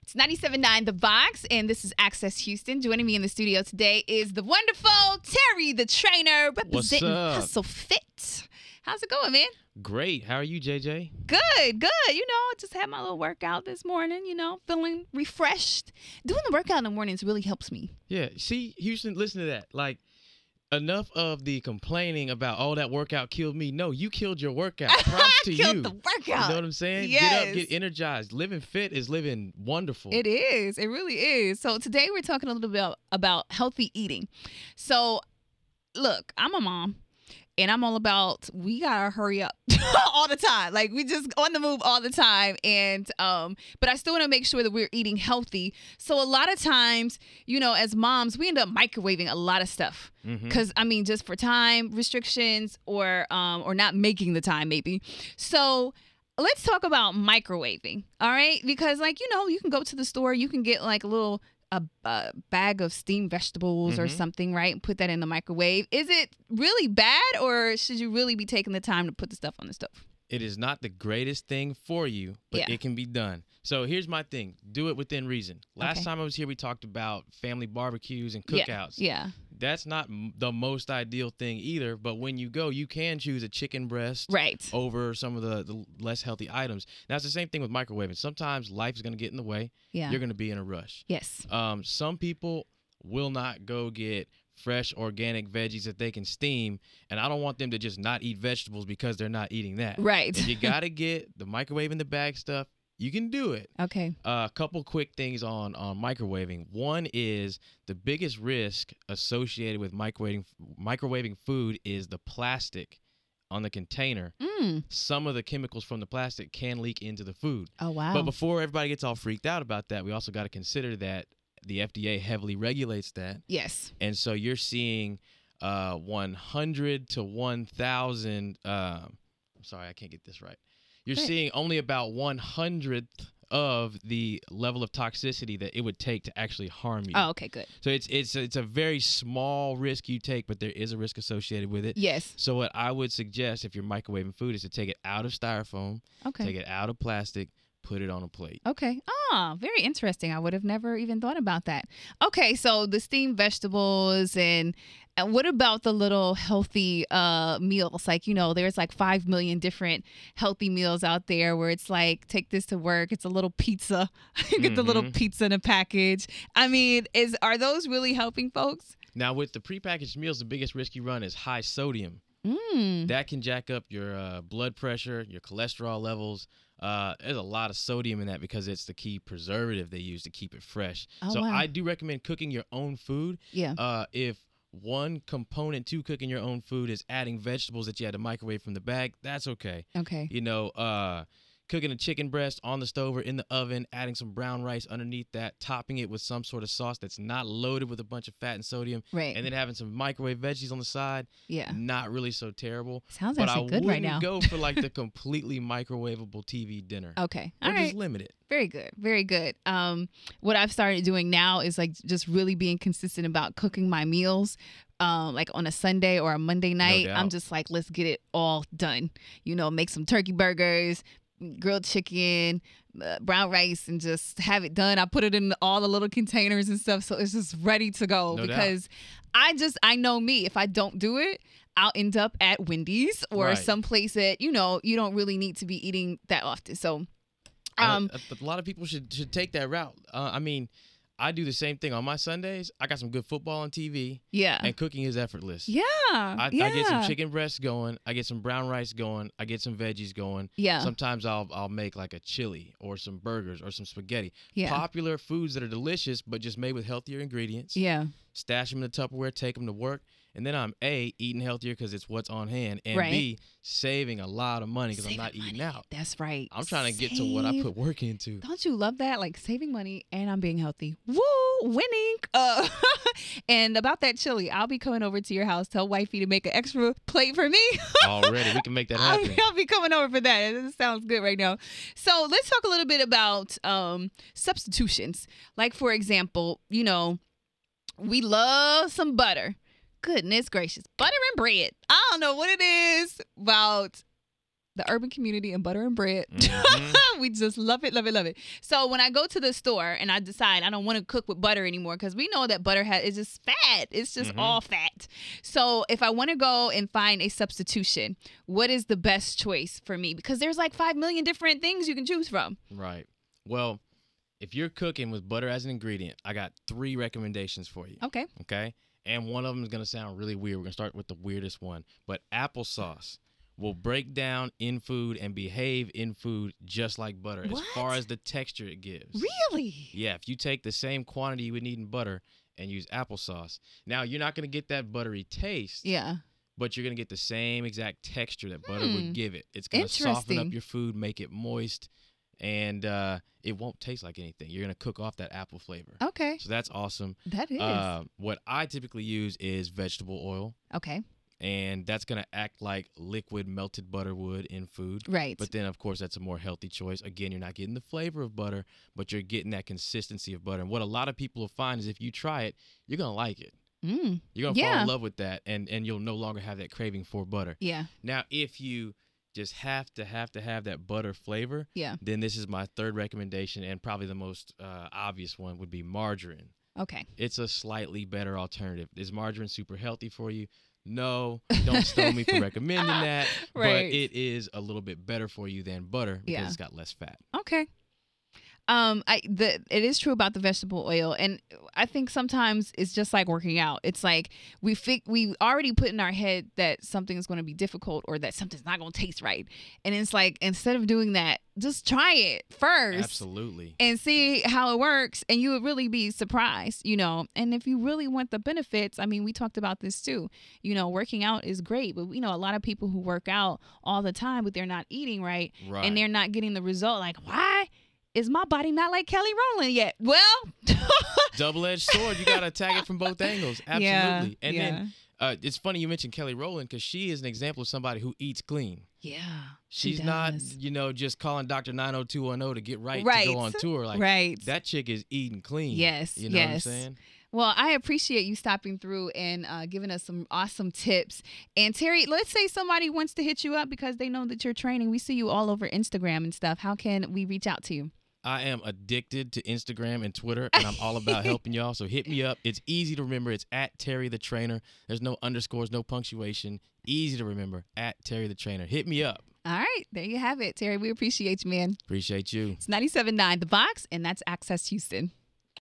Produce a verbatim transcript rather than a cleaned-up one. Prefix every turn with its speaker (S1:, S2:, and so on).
S1: It's ninety-seven point nine The Box, and this is Access Houston. Joining me in the studio today is the wonderful Terry, the trainer, representing Hustle Fit. How's it going, man?
S2: Great. How are you, J J?
S1: Good, good. You know, I just had my little workout this morning, you know, feeling refreshed. Doing the workout in the mornings really helps me.
S2: Yeah. See, Houston, listen to that. Like, enough of the complaining about, oh, that workout killed me. No, you killed your workout. Props to
S1: killed
S2: you.
S1: the workout.
S2: You know what I'm saying?
S1: Yes.
S2: Get up, get energized. Living fit is living wonderful.
S1: It is. It really is. So today we're talking a little bit about, about healthy eating. So, look, I'm a mom. And I'm all about, we gotta hurry up all the time. Like, we just on the move all the time. And, um, but I still want to make sure that we're eating healthy. So a lot of times, you know, as moms, we end up microwaving a lot of stuff.
S2: Mm-hmm.
S1: Cause I mean, just for time restrictions or, um, or not making the time maybe. So let's talk about microwaving. All right. Because like, you know, you can go to the store, you can get like a little A, a bag of steamed vegetables mm-hmm. or something, right? And put that in the microwave. Is it really bad, or should you really be taking the time to put the stuff on the stove?
S2: It is not the greatest thing for you, but
S1: yeah.
S2: it can be done. So here's my thing. Do it within reason. Last
S1: okay.
S2: time I was here, we talked about family barbecues and cookouts.
S1: Yeah. yeah.
S2: That's not m- the most ideal thing either, but when you go, you can choose a chicken breast
S1: right.
S2: over some of the, the less healthy items. Now, it's the same thing with microwaving. Sometimes life's going to get in the way.
S1: Yeah.
S2: You're going to be in a rush.
S1: Yes.
S2: Um, some people will not go get fresh organic veggies that they can steam, and I don't want them to just not eat vegetables because they're not eating that.
S1: Right.
S2: If you got to get the microwave in the bag stuff, you can do it.
S1: Okay.
S2: A uh, couple quick things on, on microwaving. One is the biggest risk associated with microwaving microwaving food is the plastic on the container.
S1: Mm.
S2: Some of the chemicals from the plastic can leak into the food.
S1: Oh, wow.
S2: But before everybody gets all freaked out about that, we also got to consider that the F D A heavily regulates that.
S1: Yes.
S2: And so you're seeing uh, one hundred to one thousand. Uh, I'm sorry, I can't get this right. You're
S1: Great.
S2: seeing only about one hundredth of the level of toxicity that it would take to actually harm you.
S1: Oh, okay, good.
S2: So it's it's it's a very small risk you take, but there is a risk associated with it.
S1: Yes.
S2: So what I would suggest if you're microwaving food is to take it out of styrofoam,
S1: okay.
S2: take it out of plastic, put it on a plate.
S1: Okay. Ah, very interesting. I would have never even thought about that. Okay, so the steamed vegetables and, and what about the little healthy uh, meals? Like, you know, there's like five million different healthy meals out there where it's like, take this to work. It's a little pizza. You get mm-hmm. the little pizza in a package. I mean, is are those really helping folks?
S2: Now, with the prepackaged meals, the biggest risk you run is high sodium.
S1: Mm.
S2: That can jack up your uh, blood pressure, your cholesterol levels. Uh, there's a lot of sodium in that because it's the key preservative they use to keep it fresh.
S1: Oh,
S2: so
S1: wow.
S2: I do recommend cooking your own food.
S1: Yeah.
S2: Uh, if one component to cooking your own food is adding vegetables that you had to microwave from the bag, that's okay.
S1: Okay.
S2: You know, uh, cooking a chicken breast on the stove or in the oven, adding some brown rice underneath that, topping it with some sort of sauce that's not loaded with a bunch of fat and sodium,
S1: right.
S2: and then having some microwave veggies on the side.
S1: Yeah.
S2: Not really so terrible.
S1: Sounds
S2: but
S1: actually
S2: I
S1: good right now.
S2: But I wouldn't go for like the completely microwavable T V dinner.
S1: Okay.
S2: Or
S1: All right.
S2: just limit it.
S1: Very good. Very good. Um, what I've started doing now is like just really being consistent about cooking my meals. Um, like on a Sunday or a Monday night,
S2: No
S1: I'm just like, let's get it all done. You know, make some turkey burgers, grilled chicken, uh, brown rice, and just have it done. I put it in all the little containers and stuff, so it's just ready to go.
S2: No
S1: because
S2: doubt.
S1: I just, I know me. If I don't do it, I'll end up at Wendy's or
S2: right.
S1: someplace that, you know, you don't really need to be eating that often. So, um,
S2: uh, a, a lot of people should should take that route. Uh, I mean, I do the same thing on my Sundays. I got some good football on T V.
S1: Yeah.
S2: And cooking is effortless.
S1: Yeah.
S2: I,
S1: yeah.
S2: I get some chicken breasts going. I get some brown rice going. I get some veggies going.
S1: Yeah.
S2: Sometimes I'll I'll make like a chili or some burgers or some spaghetti.
S1: Yeah.
S2: Popular foods that are delicious, but just made with healthier ingredients.
S1: Yeah.
S2: Stash them in the Tupperware, take them to work. And then I'm A, eating healthier because it's what's on hand, and
S1: right.
S2: B, saving a lot of money because I'm not
S1: money.
S2: eating out.
S1: That's right.
S2: I'm trying to
S1: Save.
S2: get to what I put work into.
S1: Don't you love that? Like saving money and I'm being healthy. Woo, winning. Uh, and about that chili, I'll be coming over to your house. Tell wifey to make an extra plate for me.
S2: Already, we can make that happen.
S1: I'll, I'll be coming over for that. It sounds good right now. So let's talk a little bit about um, substitutions. Like, for example, you know, we love some butter. Goodness gracious. Butter and bread. I don't know what it is about The urban community and butter and bread.
S2: Mm-hmm.
S1: We just love it, love it, love it. So when I go to the store and I decide I don't want to cook with butter anymore, because we know that butter has is just fat. It's just
S2: Mhm.
S1: all fat. So if I want to go and find a substitution, what is the best choice for me? Because there's like five million different things you can choose from.
S2: Right. Well, if you're cooking with butter as an ingredient, I got three recommendations for you.
S1: Okay.
S2: Okay. And one of them is going to sound really weird. We're going to start with the weirdest one. But applesauce will break down in food and behave in food just like butter
S1: What?
S2: as far as the texture it gives.
S1: Really?
S2: Yeah. If you take the same quantity you would need in butter and use applesauce, now you're not going to get that buttery taste.
S1: Yeah.
S2: But you're going to get the same exact texture that butter
S1: Hmm.
S2: would give it. It's going to soften up
S1: Interesting.
S2: your food, make it moist, and uh, it won't taste like anything. You're going to cook off that apple flavor.
S1: Okay.
S2: So that's awesome.
S1: That is.
S2: Uh, what I typically use is vegetable oil,
S1: okay.
S2: and that's going to act like liquid melted butter would in food.
S1: Right.
S2: But then, of course, that's a more healthy choice. Again, you're not getting the flavor of butter, but you're getting that consistency of butter. And what a lot of people will find is if you try it, you're going to like it.
S1: Mm.
S2: You're going to fall
S1: Yeah.
S2: in love with that, and, and you'll no longer have that craving for butter.
S1: Yeah.
S2: Now, if you just have to have to have that butter flavor,
S1: Yeah.
S2: then this is my third recommendation, and probably the most uh, obvious one would be margarine.
S1: Okay.
S2: It's a slightly better alternative. Is margarine super healthy for you? No, don't stone me for recommending that, but
S1: Right.
S2: it is a little bit better for you than butter because
S1: Yeah.
S2: it's got less fat.
S1: Okay. Um, I the it is true about the vegetable oil, and I think sometimes it's just like working out. It's like we fig- we already put in our head that something is going to be difficult or that something's not going to taste right, and it's like instead of doing that, just try it first.
S2: Absolutely.
S1: And see how it works, and you would really be surprised, you know. And if you really want the benefits, I mean, we talked about this too. You know, working out is great, but you know, a lot of people who work out all the time, but they're not eating right,
S2: Right.
S1: and they're not getting the result. Like, why is my body not like Kelly Rowland yet? Well,
S2: Double-edged sword. You got to attack it from both angles. Absolutely.
S1: Yeah,
S2: and
S1: yeah.
S2: then uh, it's funny you mentioned Kelly Rowland because she is an example of somebody who eats clean.
S1: yeah, she
S2: She's not,
S1: does.
S2: you know, just calling Doctor nine oh two one oh to get right,
S1: Right.
S2: to go on tour. Like
S1: right.
S2: that chick is eating clean.
S1: Yes,
S2: You know
S1: yes.
S2: what I'm saying?
S1: Well, I appreciate you stopping through and uh, giving us some awesome tips. And Terry, let's say somebody wants to hit you up because they know that you're training. We see you all over Instagram and stuff. How can we reach out to you?
S2: I am addicted to Instagram and Twitter, and I'm all about helping y'all. So hit me up. It's easy to remember. It's at Terry the Trainer. There's no underscores, no punctuation. Easy to remember. At Terry the Trainer. Hit me up.
S1: All right, there you have it, Terry. We appreciate you, man.
S2: Appreciate you.
S1: It's ninety-seven point nine The Box, and that's Access Houston.